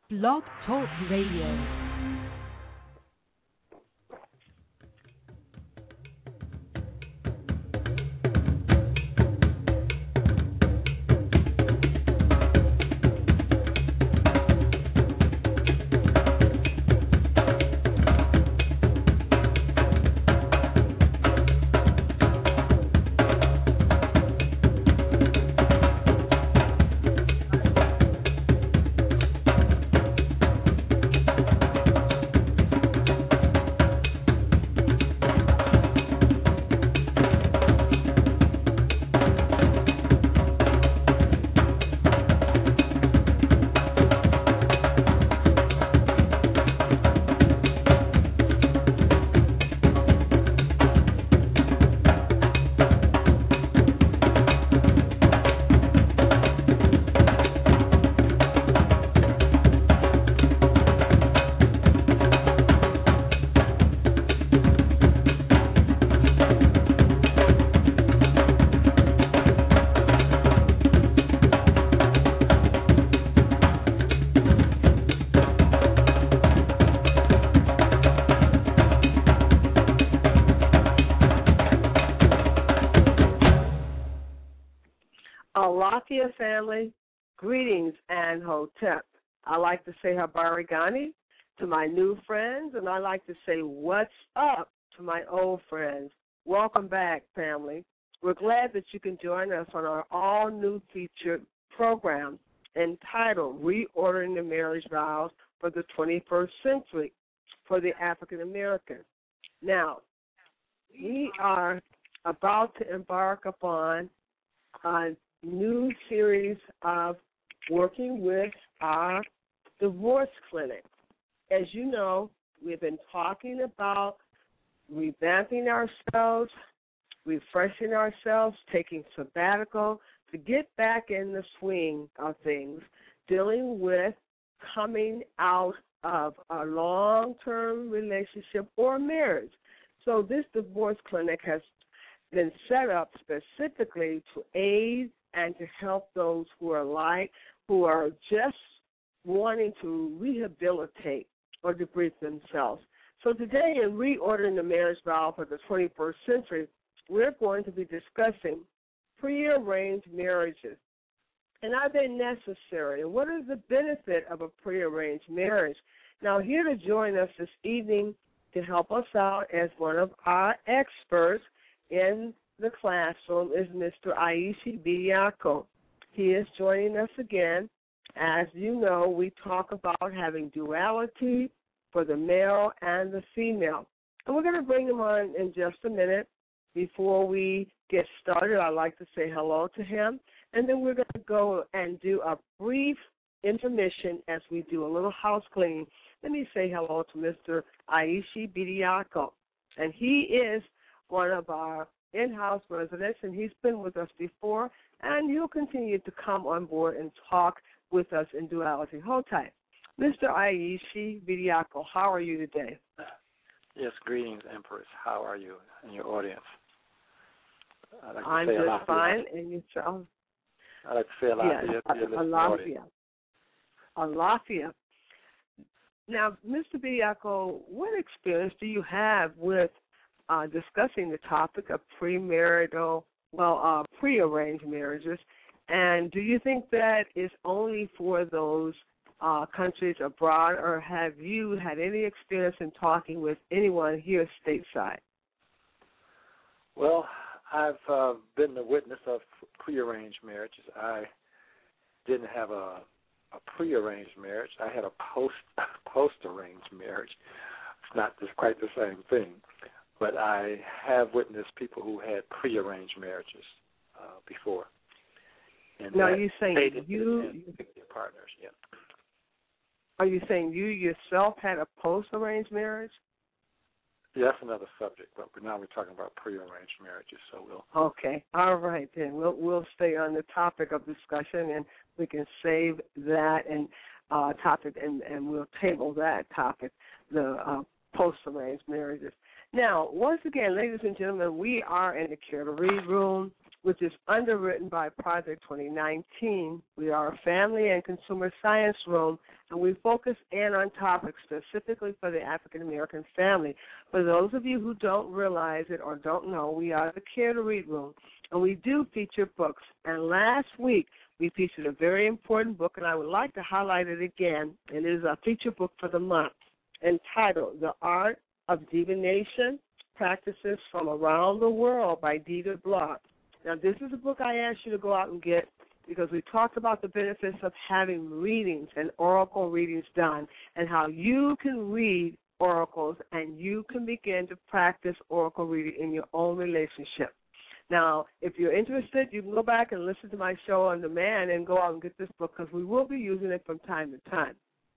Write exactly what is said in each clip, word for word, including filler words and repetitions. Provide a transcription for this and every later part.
Blog Talk Radio. Alafia family, greetings and hotep. I like to say habarigani to my new friends, and I like to say what's up to my old friends. Welcome back, family. We're glad that you can join us on our all-new featured program entitled Reordering the Marriage Vows for the twenty-first Century for the African American. Now, we are about to embark upon a new series of working with our divorce clinic. As you know, we've been talking about revamping ourselves, refreshing ourselves, taking sabbatical to get back in the swing of things, dealing with coming out of a long-term relationship or marriage. So this divorce clinic has been set up specifically to aid and to help those who are like, who are just wanting to rehabilitate or debrief themselves. So today in Reordering the Marriage Vow for the twenty-first Century, we're going to be discussing prearranged marriages. And are they necessary? And what is the benefit of a prearranged marriage? Now, here to join us this evening to help us out as one of our experts in the classroom is Mister Aishi Bediako. He is joining us again. As you know, we talk about having duality for the male and the female. And we're going to bring him on in just a minute. Before we get started, I'd like to say hello to him. And then we're going to go and do a brief intermission as we do a little house cleaning. Let me say hello to Mister Aishi Bediako. And he is one of our in-house residents, and he's been with us before, and he'll continue to come on board and talk with us in duality. Hold tight. Mister Aishi Bediako, how are you today? Yes, greetings, Empress. How are you and your audience? Like I'm just Alafia. Fine, and yourself? I like to say Alafia. Yes, Alafia. Alafia. Now, Mister Bediako, what experience do you have with Uh, discussing the topic of premarital, well, uh, prearranged marriages, and do you think that is only for those uh, countries abroad, or have you had any experience in talking with anyone here stateside? Well, I've uh, been the witness of prearranged marriages. I didn't have a, a prearranged marriage. I had a post post-arranged marriage. It's not just quite the same thing. But I have witnessed people who had prearranged marriages uh, before. And now, are you saying you, partners, yeah. Are you saying you yourself had a post-arranged marriage? Yeah, that's another subject, but now we're talking about prearranged marriages, so we'll... Okay, all right, then. We'll, we'll stay on the topic of discussion, and we can save that and uh, topic, and, and we'll table that topic, the uh, post-arranged marriages. Now, once again, ladies and gentlemen, we are in the Care to Read room. which is underwritten by Project twenty nineteen. We are a family and consumer science room, and we focus in on topics specifically for the African American family. For those of you who don't realize it or don't know, we are the Care to Read room, and we do feature books. And last week, we featured a very important book, and I would like to highlight it again. It is a feature book for the month entitled The Art of Divination, Practices from Around the World by Dieter Block. Now, this is a book I asked you to go out and get because we talked about the benefits of having readings and oracle readings done and how you can read oracles and you can begin to practice oracle reading in your own relationship. Now, if you're interested, you can go back and listen to my show on demand and go out and get this book because we will be using it from time to time.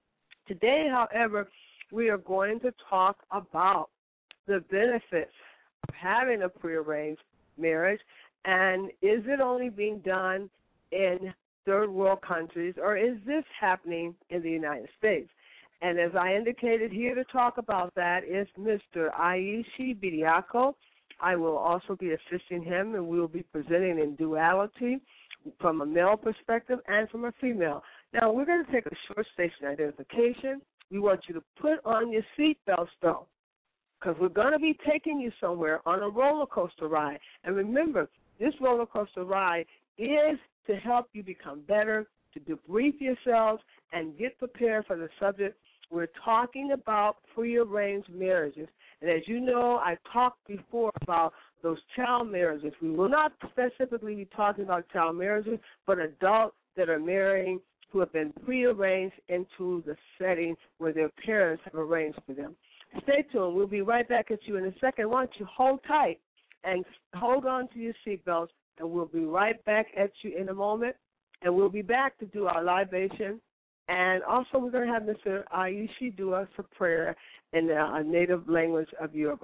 Today, however, we are going to talk about the benefits of having a prearranged marriage, and is it only being done in third world countries, or is this happening in the United States? And as I indicated, here to talk about that is Mister Aishi Bediako. I will also be assisting him, and we will be presenting in duality from a male perspective and from a female. Now, we're going to take a short station identification. We want you to put on your seatbelts, though, because we're going to be taking you somewhere on a roller coaster ride. And remember, this roller coaster ride is to help you become better, to debrief yourselves, and get prepared for the subject. We're talking about prearranged marriages. And as you know, I talked before about those child marriages. We will not specifically be talking about child marriages, but adults that are marrying who have been prearranged into the setting where their parents have arranged for them. Stay tuned. We'll be right back at you in a second. Why don't you hold tight and hold on to your seatbelts, and we'll be right back at you in a moment. And we'll be back to do our libation. And also we're going to have Mister Aishi do us a prayer in the uh, native language of Yoruba.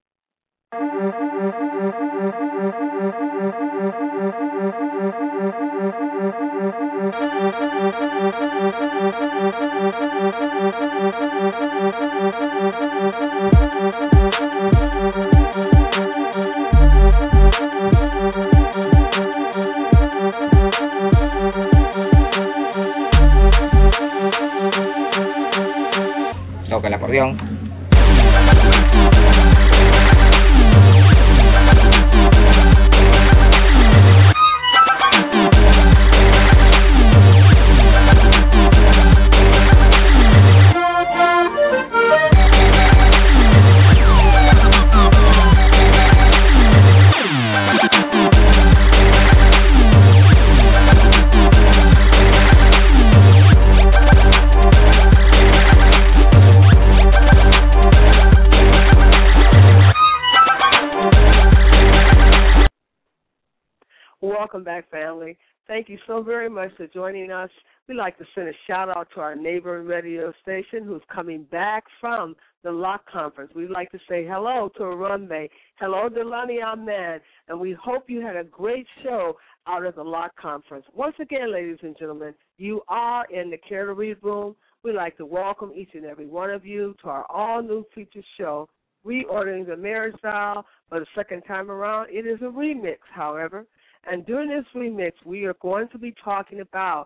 Toca el acordeón. Welcome back, family. Thank you so very much for joining us. We'd like to send a shout-out to our neighboring radio station who's coming back from the Lock Conference. We'd like to say hello to Arambe. Hello, Delani Ahmed. And we hope you had a great show out at the Lock Conference. Once again, ladies and gentlemen, you are in the Care to Read room. We'd like to welcome each and every one of you to our all-new feature show, Reordering the Marriage Vow. For the second time around, it is a remix, however. And during this remix, we are going to be talking about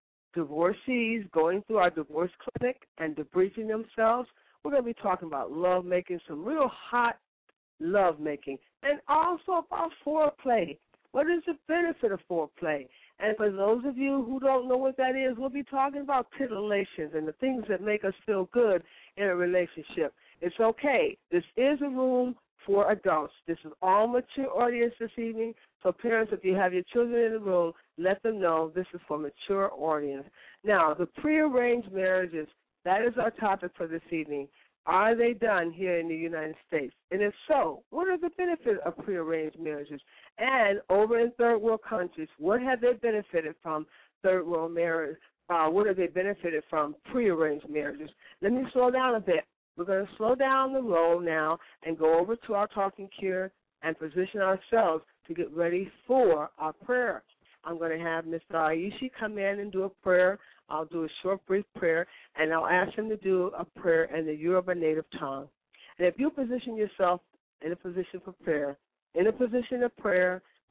divorcees going through our divorce clinic and debriefing themselves. We're going to be talking about love making, some real hot love making, and also about foreplay. What is the benefit of foreplay? And for those of you who don't know what that is, we'll be talking about titillations and the things that make us feel good in a relationship. It's okay. This is a room for adults. This is all mature audience this evening. So parents, if you have your children in the room, let them know this is for mature audience. Now, the prearranged marriages, that is our topic for this evening. Are they done here in the United States? And if so, what are the benefits of prearranged marriages? And over in third world countries, what have they benefited from third world marriage? Uh, what have they benefited from prearranged marriages? Let me slow down a bit. We're going to slow down the roll now and go over to our talking cure and position ourselves to get ready for our prayer. I'm going to have Mister Aishi come in and do a prayer. I'll do a short, brief prayer, and I'll ask him to do a prayer in the Yoruba native tongue. And if you position yourself in a position for prayer, in a position of prayer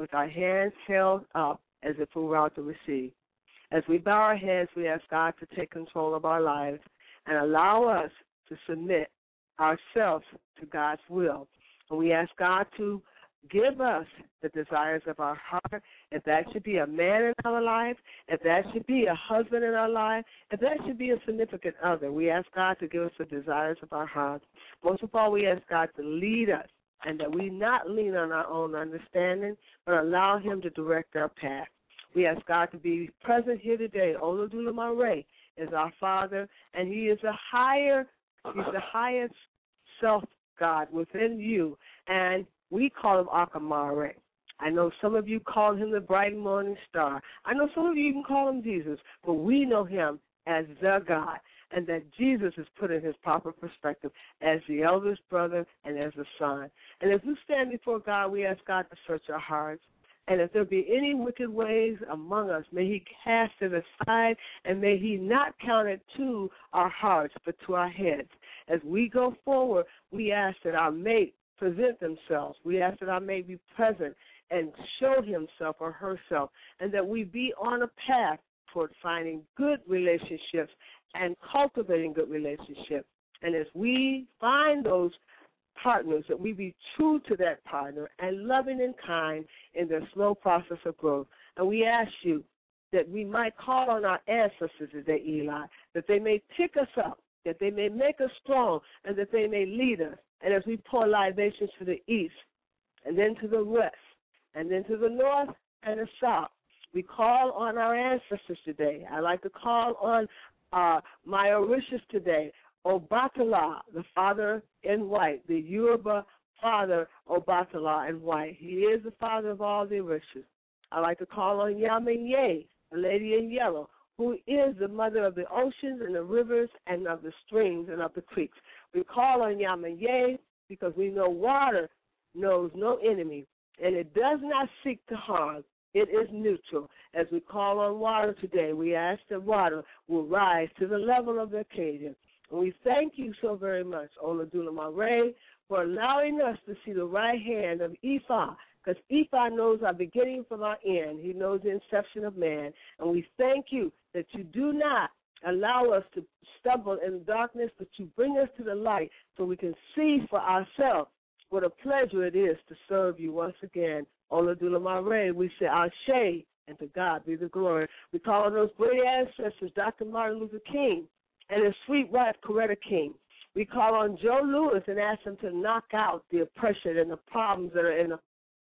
with our hands held up as if we were about to receive. As we bow our heads, we ask God to take control of our lives and allow us to submit ourselves to God's will. And we ask God to give us the desires of our heart. If that should be a man in our life, if that should be a husband in our life, if that should be a significant other, we ask God to give us the desires of our heart. Most of all, we ask God to lead us and that we not lean on our own understanding, but allow Him to direct our path. We ask God to be present here today. Olodumare is our Father, and He is a higher, He's the highest self God within you, and we call Him Akamare. I know some of you call Him the bright morning star. I know some of you even call Him Jesus, but we know Him as the God, and that Jesus is put in His proper perspective as the eldest brother and as the son. And as we stand before God, we ask God to search our hearts. And if there be any wicked ways among us, may He cast it aside, and may He not count it to our hearts, but to our heads. As we go forward, we ask that our mate present themselves. We ask that our mate be present and show himself or herself, and that we be on a path toward finding good relationships and cultivating good relationships. And as we find those partners, that we be true to that partner and loving and kind in their slow process of growth. And we ask you that we might call on our ancestors today, Eli, that they may pick us up, that they may make us strong, and that they may lead us. And as we pour libations to the east, and then to the west, and then to the north and the south, we call on our ancestors today. I like to call on uh, my Orishas today, Obatala, the father in white, the Yoruba father, Obatala in white. He is the father of all the Orishas. I like to call on Yamenye, the lady in yellow, who is the mother of the oceans and the rivers and of the streams and of the creeks. We call on Yamenye because we know water knows no enemy, and it does not seek to harm. It is neutral. As we call on water today, we ask that water will rise to the level of the occasion. And we thank you so very much, Olodumare, for allowing us to see the right hand of Ifa, because Ifa knows our beginning from our end. He knows the inception of man. And we thank you that you do not allow us to stumble in the darkness, but you bring us to the light so we can see for ourselves what a pleasure it is to serve you once again. Olodumare, we say Ashe, and to God be the glory. We call on those great ancestors, Doctor Martin Luther King and his sweet wife, Coretta King. We call on Joe Louis and ask him to knock out the oppression and the problems that are in the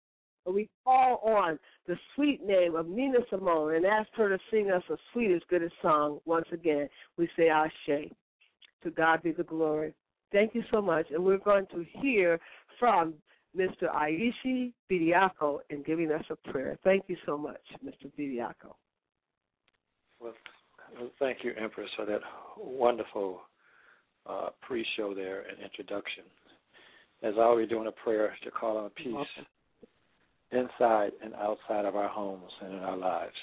We call on the sweet name of Nina Simone and ask her to sing us a sweet as good as song. Once again, we say Ashe. To God be the glory. Thank you so much. And we're going to hear from Mister Aishi Bediako in giving us a prayer. Thank you so much, Mister Bediako. Well, thank you, Empress, for that wonderful uh, pre-show there and introduction. As always, doing a prayer to call on peace inside and outside of our homes and in our lives.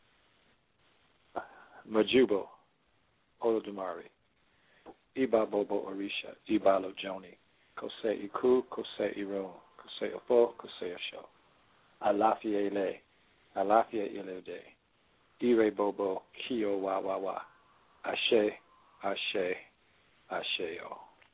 Majubo, Olodumare, Iba Bobo Orisha, Ibalo Joni, Kose Iku, Kose Iro, Kose Opo, Kose Osho, Alafia Ile, Alafia Ilede, Ire Bobo, Kio Wa Wa Wa, Ashe, Ashe, Asheo.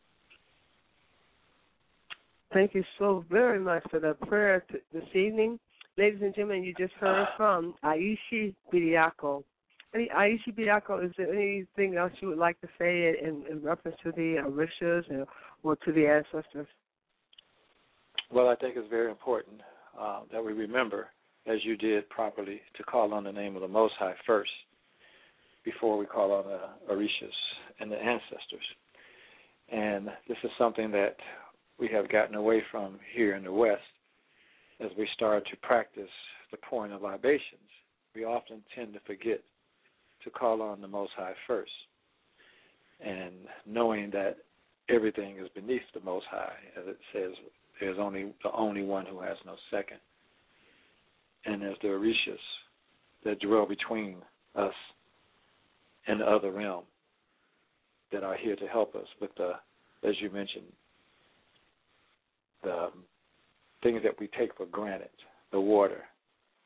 Thank you so very much for the prayer t- this evening. Ladies and gentlemen, you just heard from Aishi Bediako. Any, Aishi Bediako, is there anything else you would like to say in, in reference to the Orishas or, or to the ancestors? Well, I think it's very important uh, that we remember, as you did properly, to call on the name of the Most High first before we call on the Orishas and the ancestors. And this is something that we have gotten away from here in the West as we start to practice the pouring of libations. We often tend to forget to call on the Most High first, and knowing that everything is beneath the Most High, as it says, there's only the only one who has no second. And there's the Orishas that dwell between us and the other realm that are here to help us with the, as you mentioned, the things that we take for granted, the water,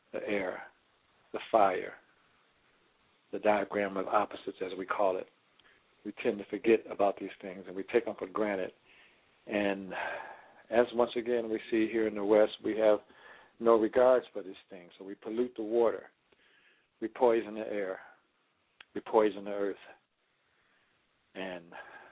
the air, the fire, the diagram of opposites, as we call it. We tend to forget about these things, and we take them for granted. And as once again we see here in the West, we have no regards for these things. So we pollute the water. We poison the air. We poison the earth. And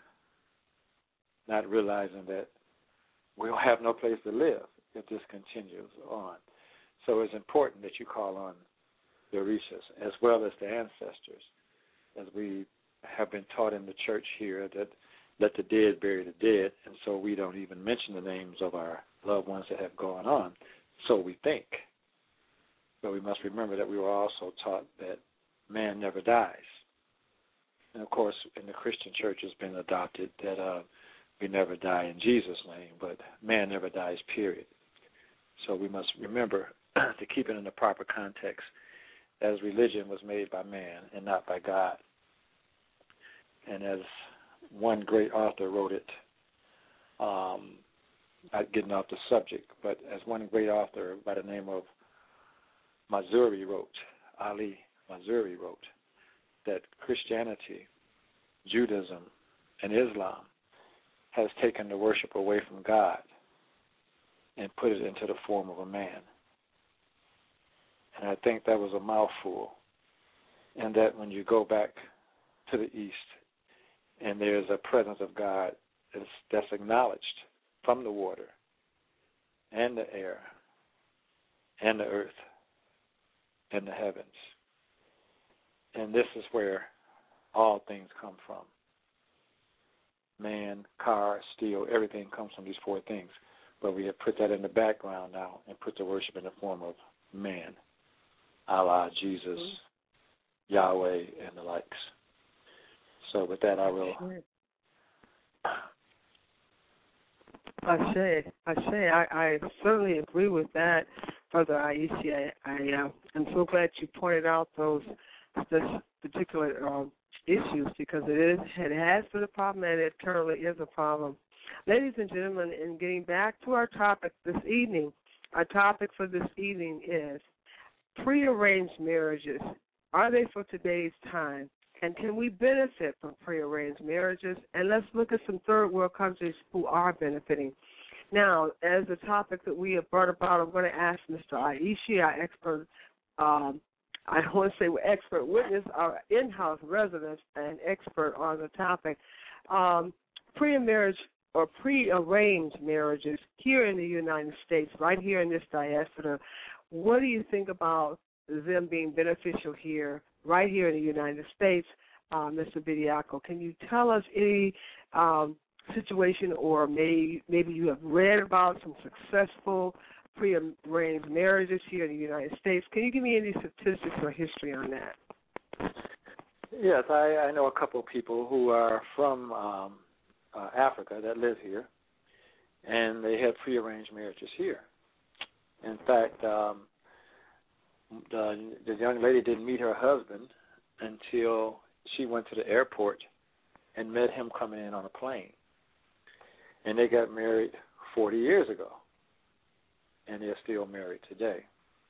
not realizing that we'll have no place to live if this continues on. So it's important that you call on the Orishas as well as the ancestors, as we have been taught in the church here that let the dead bury the dead, and so we don't even mention the names of our loved ones that have gone on, so we think. But we must remember that we were also taught that man never dies. And, of course, in the Christian church it's been adopted that uh, we never die in Jesus' name, but man never dies, period. So we must remember to keep it in the proper context, as religion was made by man and not by God. And as one great author wrote it, um, not getting off the subject, but as one great author by the name of Mazuri wrote, Ali Mazuri wrote, that Christianity, Judaism, and Islam has taken the worship away from God and put it into the form of a man. And I think that was a mouthful, and that when you go back to the East and there's a presence of God that's, that's acknowledged from the water and the air and the earth and the heavens. And this is where all things come from. Man, car, steel, everything comes from these four things. But we have put that in the background now and put the worship in the form of man. Allah, Jesus, mm-hmm. Yahweh, and the likes. So with that, I will. I say, I say, I, I certainly agree with that, Brother Aishi. I, I uh, am so glad you pointed out those this particular um, issues, because it is, it has been a problem, and it currently is a problem. Ladies and gentlemen, in getting back to our topic this evening, our topic for this evening is prearranged marriages. Are they for today's time? And can we benefit from prearranged marriages? And let's look at some third world countries who are benefiting. Now, as the topic that we have brought about, I'm going to ask Mister Aishi, our expert, um, I don't want to say we're expert witness, our in-house resident and expert on the topic, um, pre-marriage or pre-arranged marriages here in the United States, right here in this diaspora. What do you think about them being beneficial here, right here in the United States, uh, Mister Bediako? Can you tell us any um, situation, or may, maybe you have read about some successful pre-arranged marriages here in the United States? Can you give me any statistics or history on that? Yes, I, I know a couple of people who are from um, uh, Africa that live here, and they have pre-arranged marriages here. In fact, um, the, the young lady didn't meet her husband until she went to the airport and met him coming in on a plane. And they got married forty years ago, and they're still married today.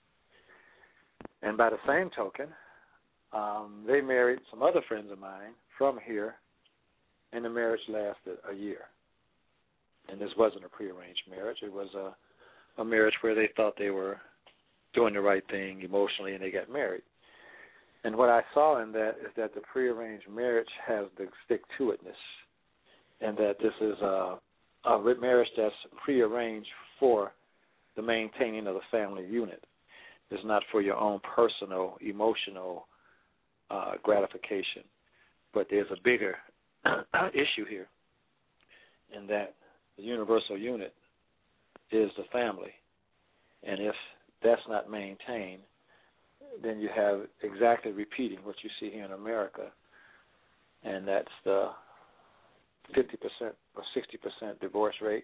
And by the same token, um, they married some other friends of mine from here, and the marriage lasted a year. And this wasn't a prearranged marriage. It was a, a marriage where they thought they were doing the right thing emotionally, and they got married. And what I saw in that is that the prearranged marriage has the stick-to-itness, and that this is a, a marriage that's prearranged for the maintaining of the family unit. It's not for your own personal, emotional uh, gratification. But there's a bigger issue here, in that the universal unit is the family. And if that's not maintained, then you have exactly repeating what you see here in America, and that's the fifty percent or sixty percent divorce rate,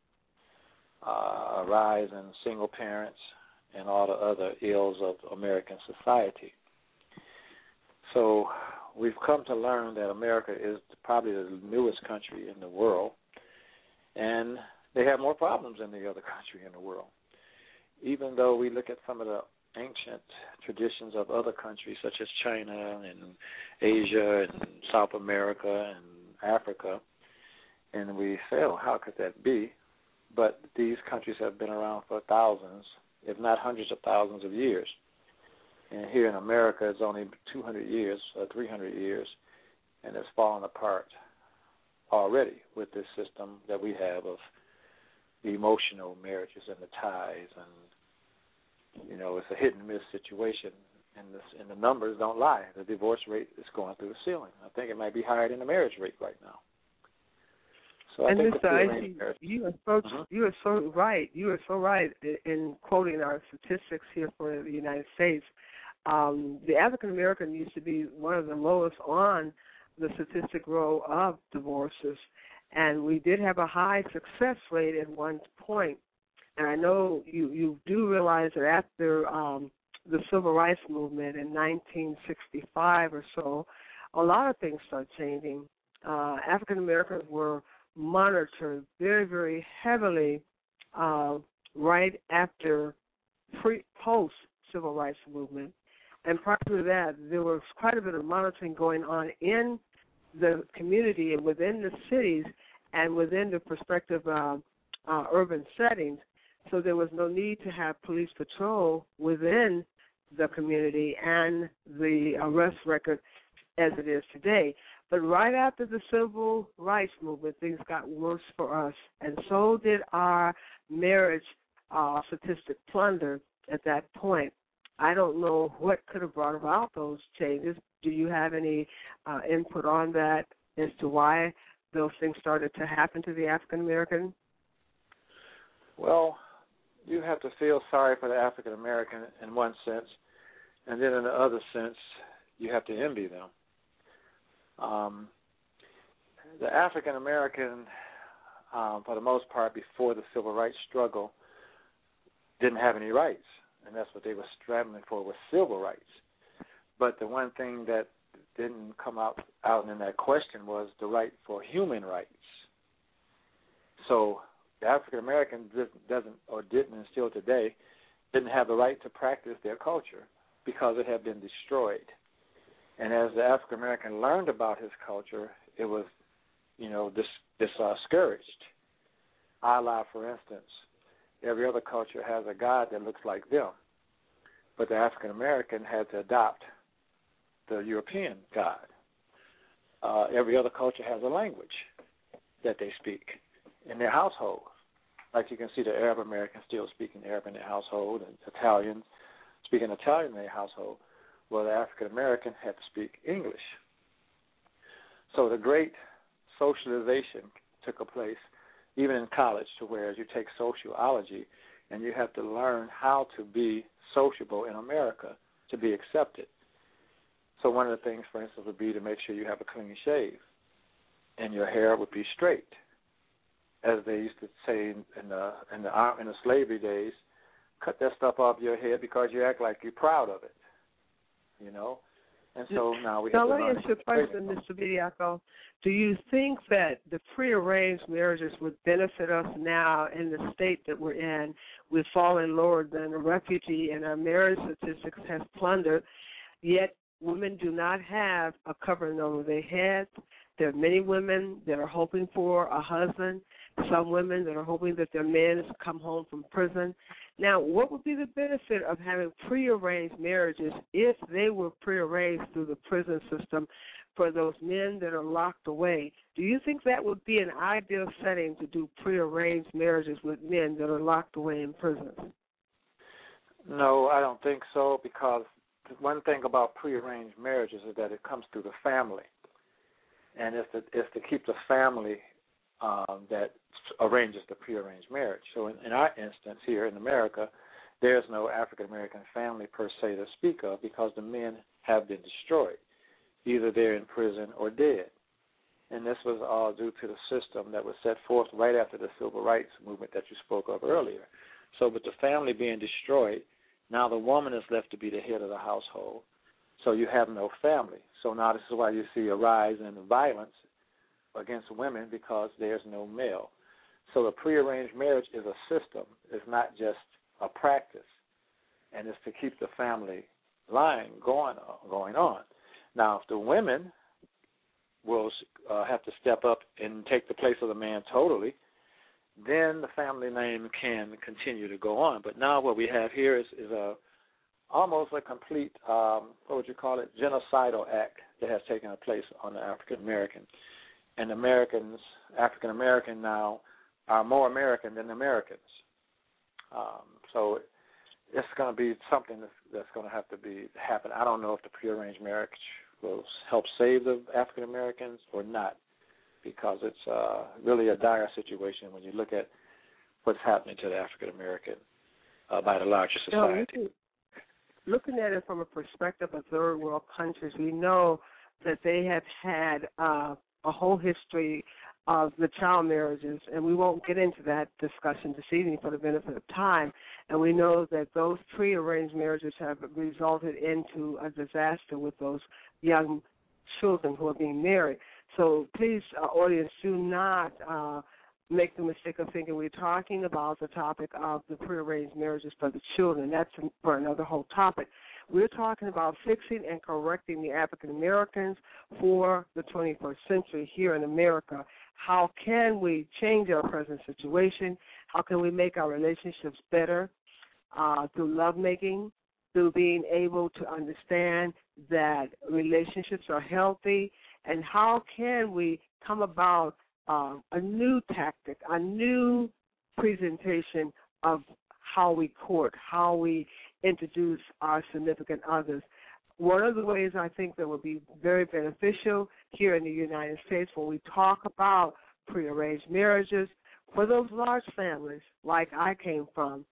uh, a rise in single parents, and all the other ills of American society. So we've come to learn that America is probably the newest country in the world, and they have more problems than the other country in the world. Even though we look at some of the ancient traditions of other countries such as China and Asia and South America and Africa, and we say, oh, how could that be? But these countries have been around for thousands, if not hundreds of thousands of years. And here in America, it's only two hundred years or three hundred years, and it's fallen apart already with this system that we have of the emotional marriages and the ties, and you know, it's a hit and miss situation, and, this, and the numbers don't lie. The divorce rate is going through the ceiling. I think it might be higher than the marriage rate right now. So I and think Mister the Icy, you are so uh-huh. you are so right. You are so right in, in quoting our statistics here for the United States. Um, the African American used to be one of the lowest on the statistic row of divorces, and we did have a high success rate at one point. And I know you, you do realize that after um, the Civil Rights Movement in nineteen sixty-five or so, a lot of things started changing. Uh, African Americans were monitored very, very heavily uh, right after pre post Civil Rights Movement. And prior to that, there was quite a bit of monitoring going on in the community and within the cities and within the prospective uh, uh, urban settings. So there was no need to have police patrol within the community and the arrest record as it is today. But right after the Civil Rights Movement, things got worse for us, and so did our marriage uh, statistic plunder at that point. I don't know what could have brought about those changes. Do you have any uh, input on that as to why those things started to happen to the African American? Well, you have to feel sorry for the African American in one sense, and then in the other sense, you have to envy them. Um, the African American, um, for the most part, before the civil rights struggle, didn't have any rights, and that's what they were scrambling for, was civil rights. But the one thing that didn't come out, out in that question was the right for human rights. So the African American doesn't, or didn't, and still today, didn't have the right to practice their culture because it had been destroyed. And as the African American learned about his culture, it was, you know, dis, dis, uh, discouraged. A la, for instance, every other culture has a god that looks like them, but the African American had to adopt the European god. Uh, every other culture has a language that they speak in their household. Like you can see the Arab Americans still speaking Arab in their household, and Italians speaking Italian in their household. Well, the African American had to speak English. So the great socialization took a place even in college, to where you take sociology and you have to learn how to be sociable in America to be accepted. So one of the things, for instance, would be to make sure you have a clean shave and your hair would be straight. As they used to say in the in the in the slavery days, cut that stuff off your head because you act like you're proud of it, you know. And so now we have now to let me learn. ask you a question, Mister Bediako. Do you think that the prearranged marriages would benefit us now in the state that we're in? We've fallen lower than a refugee, and our marriage statistics have plundered, yet women do not have a covering over their heads. There are many women that are hoping for a husband, some women that are hoping that their men come home from prison. Now, what would be the benefit of having prearranged marriages if they were prearranged through the prison system for those men that are locked away? Do you think that would be an ideal setting to do prearranged marriages with men that are locked away in prisons? No, I don't think so, because one thing about prearranged marriages is that it comes through the family. And it's to, it's to keep the family um, that arranges the prearranged marriage. So in, in our instance here in America, there's no African-American family per se to speak of because the men have been destroyed. Either they're in prison or dead. And this was all due to the system that was set forth right after the civil rights movement that you spoke of earlier. So with the family being destroyed, now the woman is left to be the head of the household. So you have no family. So now this is why you see a rise in violence against women, because there's no male. So a prearranged marriage is a system. It's not just a practice. and it's to keep the family line going going on. Now, if the women will uh, have to step up and take the place of the man totally, then the family name can continue to go on. But now what we have here is, is a almost a complete, um, what would you call it, genocidal act that has taken place on the African American. And Americans, African American now, are more American than Americans. Um, so it's going to be something that's, that's going to have to be happen. I don't know if the prearranged marriage will help save the African Americans or not, because it's uh, really a dire situation when you look at what's happening to the African American uh, by the larger society. No, looking at it from a perspective of third world countries, we know that they have had uh, a whole history of the child marriages, and we won't get into that discussion this evening for the benefit of time. And we know that those prearranged marriages have resulted into a disaster with those young children who are being married. So please, uh, audience, do not uh, make the mistake of thinking we're talking about the topic of the prearranged marriages for the children. That's for another whole topic. We're talking about fixing and correcting the African Americans for the twenty-first century here in America. How can we change our present situation? How can we make our relationships better uh, through lovemaking, through being able to understand that relationships are healthy, and how can we come about uh, a new tactic, a new presentation of how we court, how we introduce our significant others. One of the ways I think that would be very beneficial here in the United States when we talk about prearranged marriages, for those large families like I came from,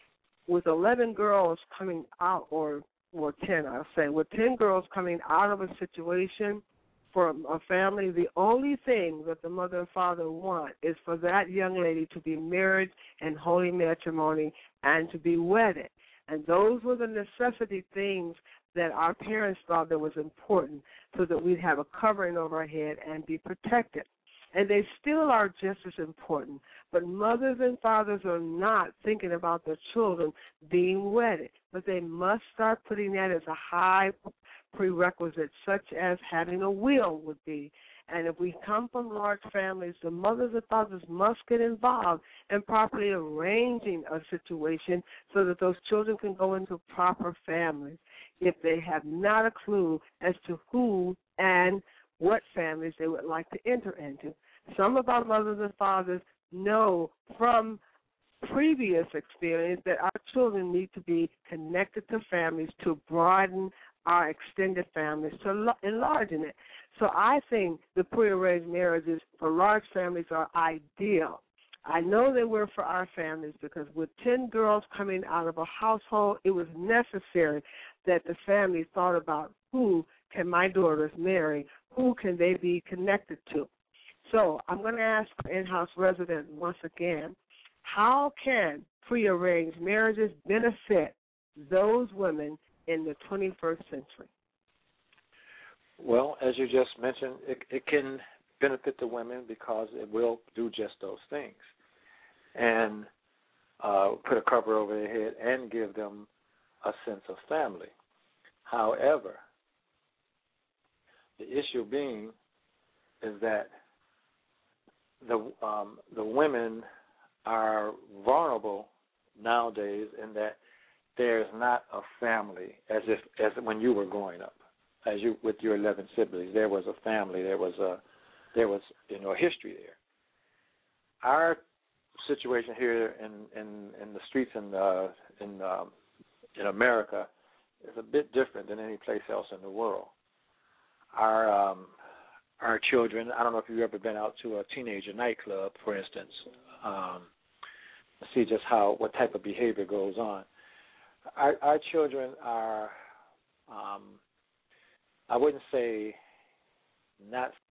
with eleven girls coming out, or, or ten, I'll say, with ten girls coming out of a situation for a family, the only thing that the mother and father want is for that young lady to be married in holy matrimony and to be wedded. And those were the necessity things that our parents thought that was important, so that we'd have a covering over our head and be protected. And they still are just as important. But mothers and fathers are not thinking about their children being wedded. But they must start putting that as a high prerequisite, such as having a will would be. And if we come from large families, the mothers and fathers must get involved in properly arranging a situation so that those children can go into proper families if they have not a clue as to who and what families they would like to enter into. Some of our mothers and fathers know from previous experience that our children need to be connected to families to broaden our extended families, to enlarging it. So I think the prearranged marriages for large families are ideal. I know they were for our families because with ten girls coming out of a household, it was necessary that the family thought about who can my daughters marry, who can they be connected to. So I'm going to ask our in-house resident once again, how can prearranged marriages benefit those women in the twenty-first century? Well, as you just mentioned, it, it can benefit the women because it will do just those things and uh, put a cover over their head and give them a sense of family. However, the issue being is that the um, the women are vulnerable nowadays in that there's not a family as if as when you were growing up, as you with your eleven siblings. There was a family. There was a there was you know a history there. Our situation here in in, in the streets in uh, in um, in America is a bit different than any place else in the world. Our um, our children. I don't know if you've ever been out to a teenager nightclub, for instance, um, to see just how what type of behavior goes on. Our, our children are, um, I wouldn't say not